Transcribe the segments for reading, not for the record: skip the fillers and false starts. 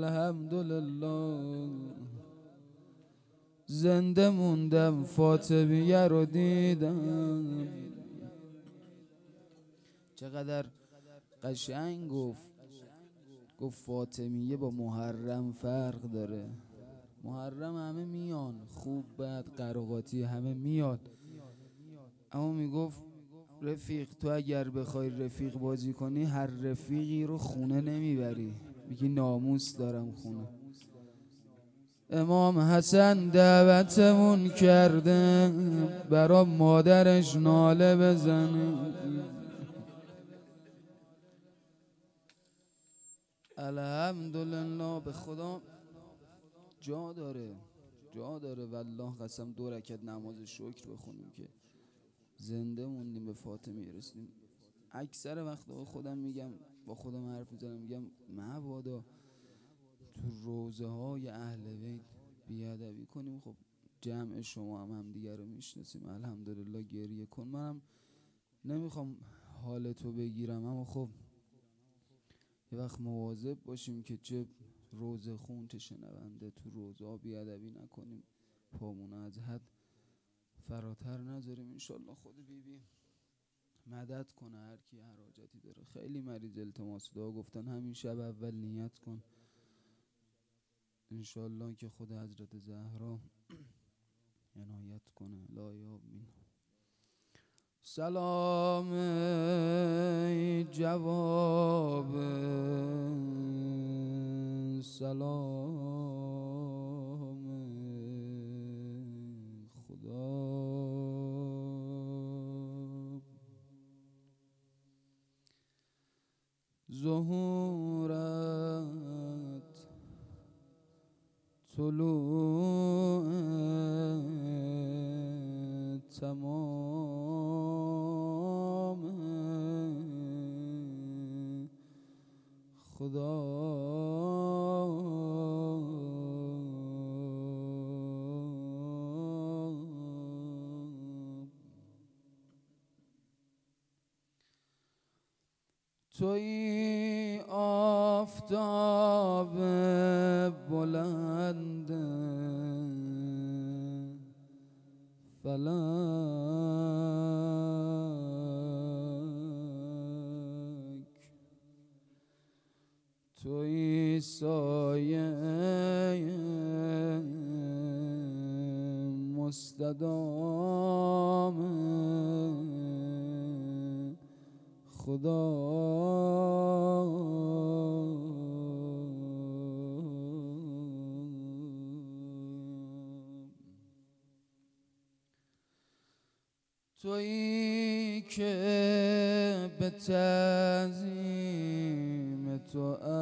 الحمدلله زنده موندم، فاطمیه رو دیدم. چقدر قشنگ گفت فاطمیه با محرم فرق داره. محرم همه میان، خوب بد قراقاتی همه میاد، اما میگفت رفیق تو اگر بخوای رفیق بازی کنی هر رفیقی رو خونه نمیبری، میگی ناموس دارم خونه. امام حسن دعوتمون کرده برا مادرش ناله بزنه. الحمدلله به خدا جا داره والله قسم 2 رکعت نماز شکر بخونیم که زنده موندیم، به فاطمه رسیدیم. اکثر وقت خودم میگم، با خودم حرف میزنم، میگم مبادا تو روزه های اهل بیت بیادبی کنیم. خب جمع شما هم دیگر رو میشناسیم، الحمدلله گریه کن. منم نمیخوام حالتو بگیرم، اما خب یه وقت مواظب باشیم که چه روزه خون چه شنونده تو روزه ها بیادبی نکنیم، پامون از حد فراتر نذاریم. انشالله خود بیبی مدد کنه هر کی هر حاجتی داره. خیلی مریض التماس دعا گفتن، همین شب اول نیت کن انشالله که خود حضرت زهرا عنایت کنه. لا یاب مین. سلام ای جواب سلام خدا، ظهورت طلوع تمام خدا، توی آفتاب بلند فلک، توی سایه مستدام خدا، تویی که به تعظیم تو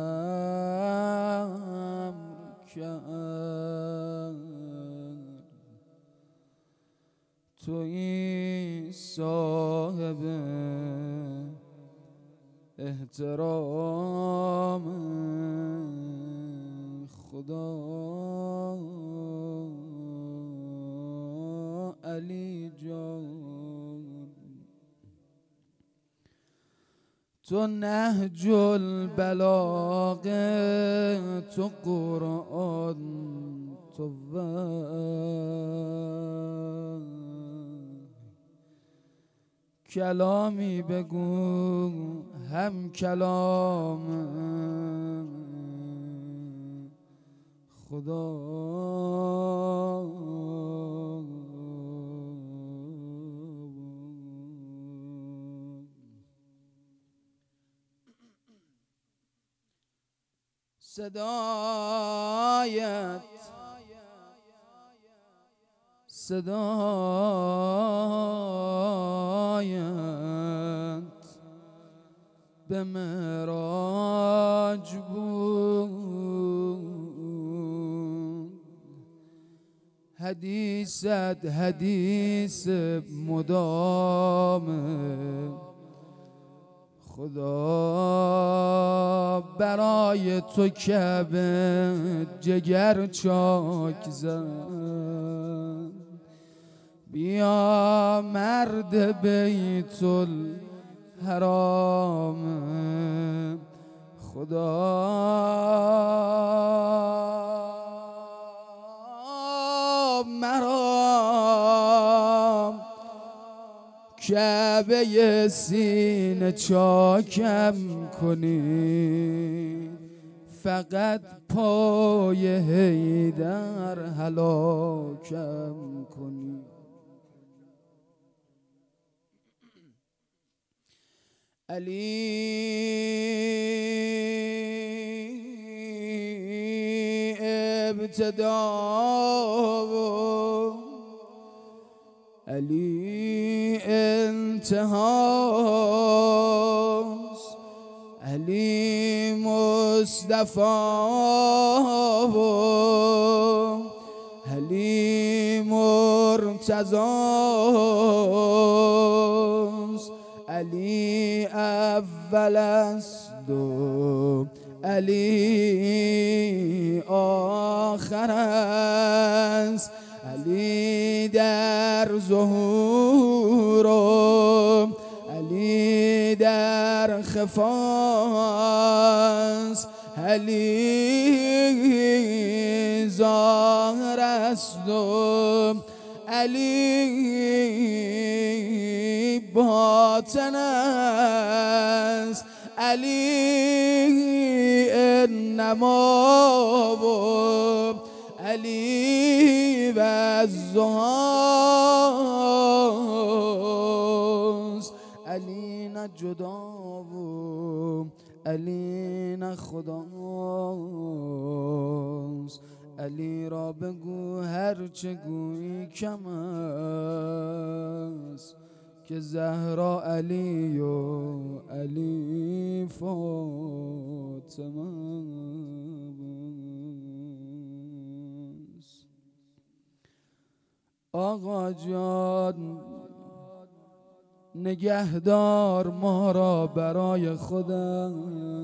امر کرد، تویی صاحب احترام خدا، علی جان تو نهج البلاغه، تو قرآن تو کلامی بگو هم کلام خدا، صدایت به معراج بود، حدیثت حدیث مدام خدا، برای تو کعبه جگر چاک زد، بیا مرد بیت الحرام خدا. کعبه سینه چاکم کنی، فقط پای حیدر هلاکم کنی. علی ابتدا و علی انتهاست، علی مصطفی و علی مرتضاست، علی اول است و علی آخر است، علی در ظهور و علی در خفاست، علی ظاهر است و علی باطن است، علی انما و علی والضحاست، علی نه جدا و علی نه خداست، علی را بگو هرچه گویی کم است، که زهرا علی و علی فاطمه است. آقا جان نگهدار ما را برای خودت،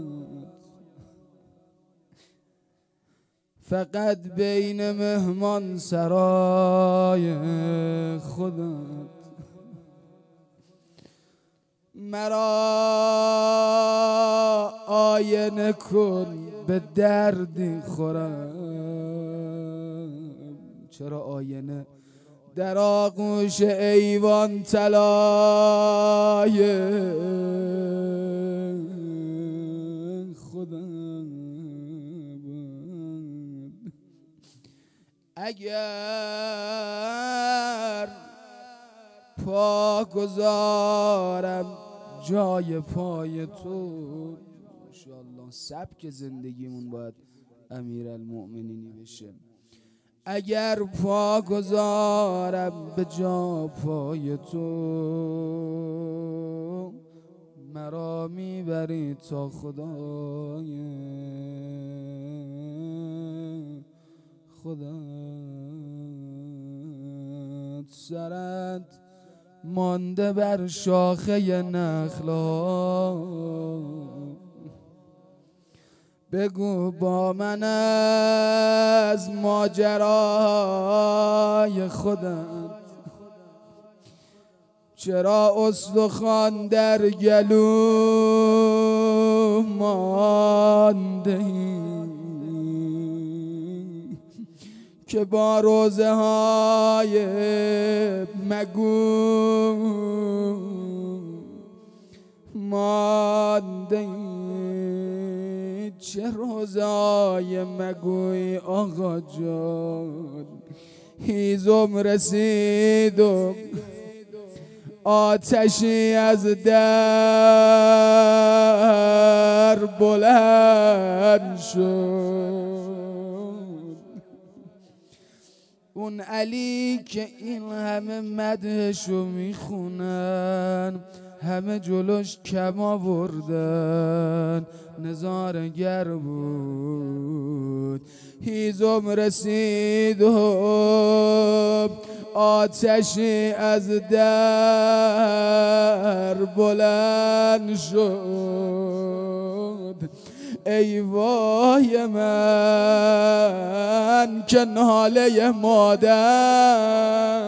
فقط بین مهمان سرای خودت، مرا آینه کن به دردی خورم. چرا آینه در آغوش ایوان طلای خودم بود؟ اگر پا گذارم جای پای تو، انشاءالله سبک زندگیمون باید امیرالمؤمنینی بشه، اگر پا گذارم به جا پای تو، مرا میبری تا خدای خودت، سرت مانده بر شاخه نخلا، بگو با من از ماجرای خودت، چرا استخوان در گلو مانده ای، که با روزه های مگو مانده ای. چه روزای مگوی آقا جان، هیزم رسید و آتشی از در بلند شد. اون علی که این همه مدحشو میخونن، همه جلوش کم آوردن، نظارگر بود، هیزم رسید و آتشی از در بلند شد. ای وای من که ناله مادر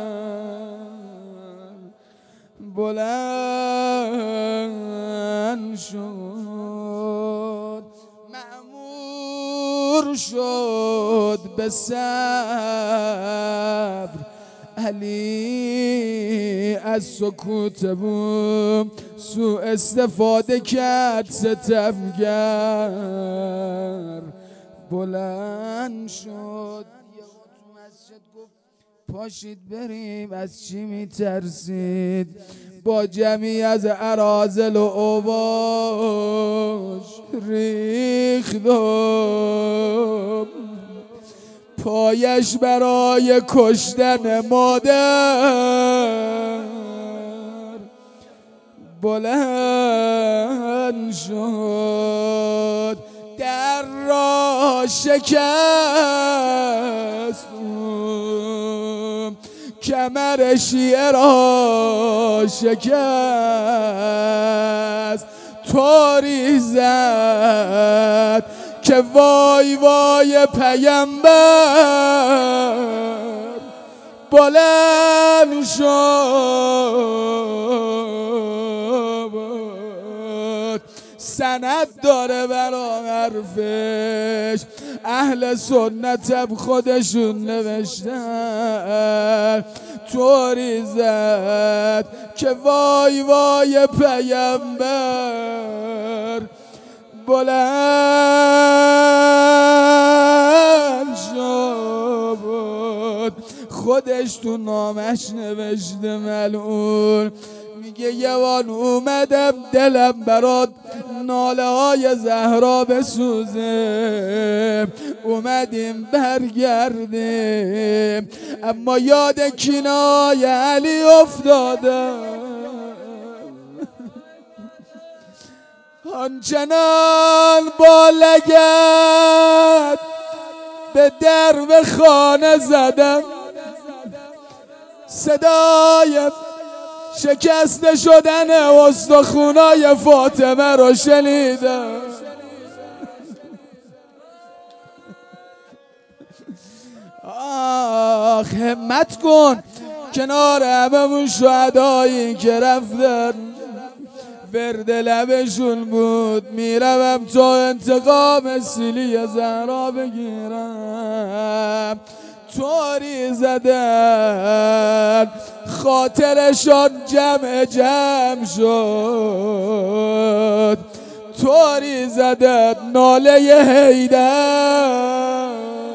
بلند شد، مأمور شد به صبر علی از سکوت بوم سو استفاده کرد ستمگر بلند شد تو مسجد گفت پاشید بریم از چی میترسید با جمعی از اراذل و اوباش ریختم پایش برای کشتن مادر بلند شد در را شکست کمر شیعه را شکست طوری زد که وای وای پیامبر بلند شد سند داره برا حرفش اهل سنت خودشون نوشتن طوری زد که وای وای پیامبر بلند شد خودش تو نامش نوشته ملعون میگه یه بار اومدم دلم برات ناله های زهرا بسوزه اومدیم برگردیم اما یاد کینای علی افتادم آنچنان با لگد به درب خانه زدم صدای شکسته شدن استخونای فاطمه رو شنیدم آخ همت کن کنار هممون شهدایی که رفتن ورد لبشون بود میروم تا انتقام سیلی زهرا بگیرم طوری زدن خاطرشان جمع شد طوری زدن ناله حیدر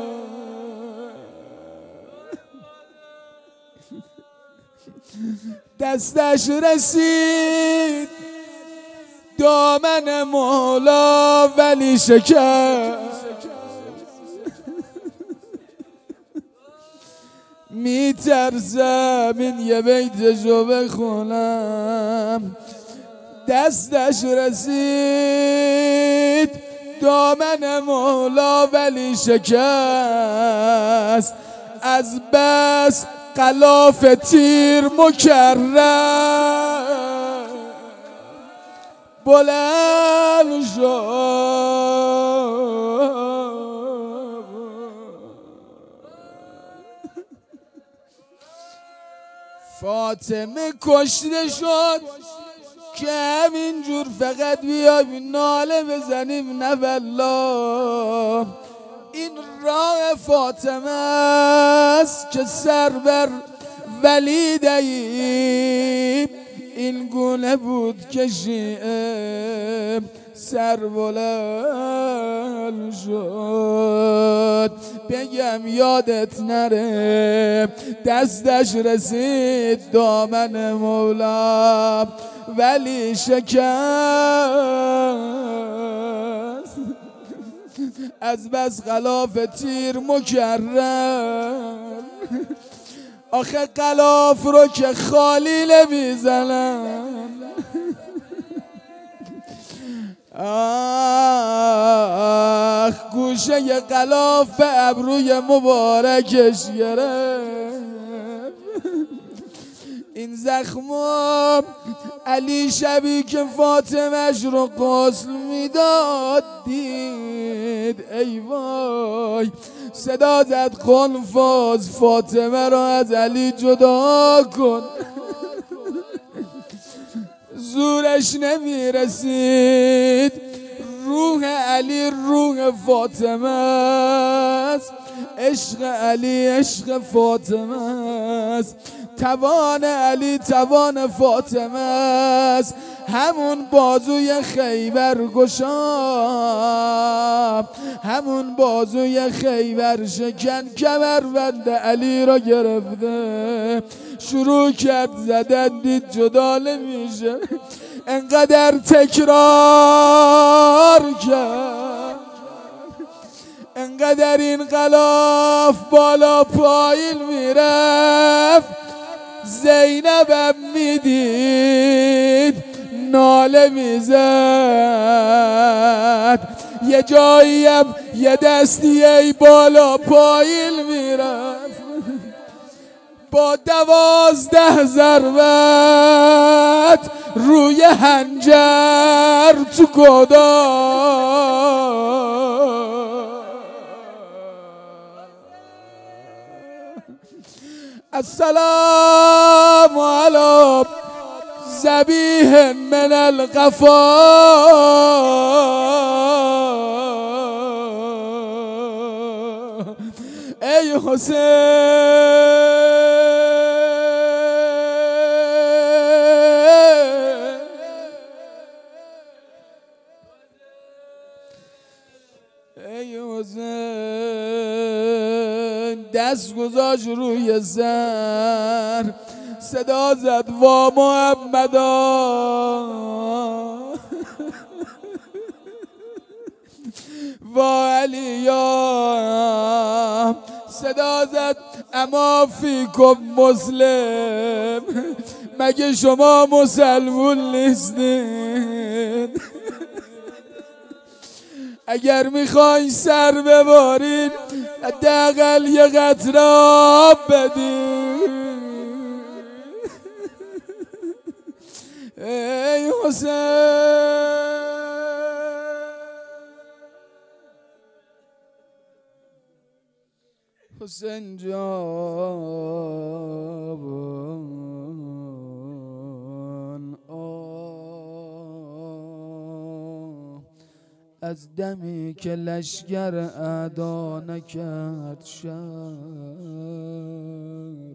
دستش رسید دامن مولا ولی شکست میترسم این یه بیتشو بخونم دستش رسید دامن مولا ولی شکست از بس غلاف تیر مکرر بلند شد فاطمه کشته شد که همینجور فقط بیایم ناله بزنیم نه والله این راه فاطمه است که سر بر ولی دهیم این گونه بود که شیعه سر بلند شد بگم یادت نره دستش رسید دامن مولا ولی شکست از بس غلاف تیر مکرر آخه غلاف رو که خالی نمیزنن آخ گوشه ی غلاف به ابروی مبارکش گرفت این زخمم علی شبی که فاطمهش رو غسل میداد دید ای وای صدا زد خنفاز فاطمه رو از علی جدا کن زورش نمیرسید روح علی روح فاطمه است عشق علی عشق فاطمه است، توان علی توان فاطمه است. همون بازوی خیبر گشا، همون بازوی خیبر شکن، کمربند علی را گرفته شروع کرد زدن، دید جدا نمیشه، انقدر تکرار کرد، انقدر این غلاف بالا پایین میرفت. زینبم میدید ناله میزد، یه جاییم یه دستی ای بالا پایین میرفت، با 12 ضربت روی حنجر تو گدا. السلام علی ذبیح من الغفار. ای حسین ای حسین، دست گذاشت روی سر، صدا زد وا محمدا. وا علیا، صدا زد اما فیکم مسلم، مگه شما مسلمون نیستین؟ اگر میخواین سر ببارید حداقل یه قطره آب بدید. ای حسین، حسین جان، از دمی که لشگر اعدا نکرد شرم،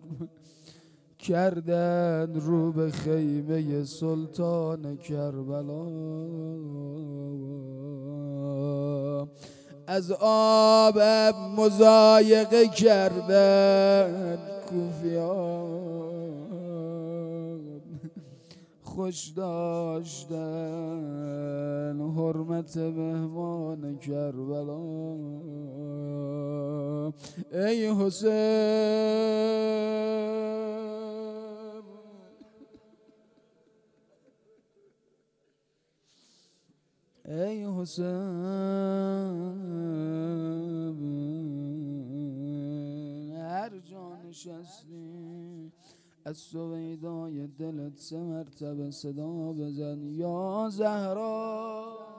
کردن رو به خیمه سلطان کربلا. از آبم مضایقه کردن کوفیان، خوش داشتن حرمت مهمان کربلا. ای حسین، ای حسین، هر جا نشستی از سویدای دلت 3 مرتبه صدا بزن یا زهرا.